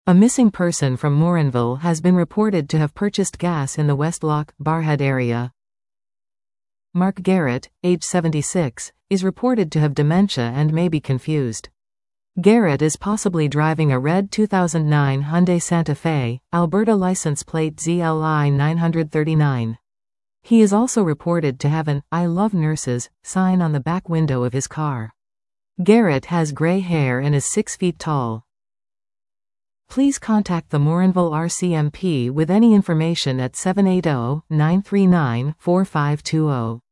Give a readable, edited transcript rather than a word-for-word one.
A missing person from Morinville has been reported to have purchased gas in the Westlock, Barrhead area. Mark Garrett, age 76, is reported to have dementia and may be confused. Garrett is possibly driving a red 2009 Hyundai Santa Fe, Alberta license plate ZLI 939. He is also reported to have an "I love nurses" sign on the back window of his car. Garrett has gray hair and is 6 feet tall. Please contact the Morinville RCMP with any information at 780-939-4520.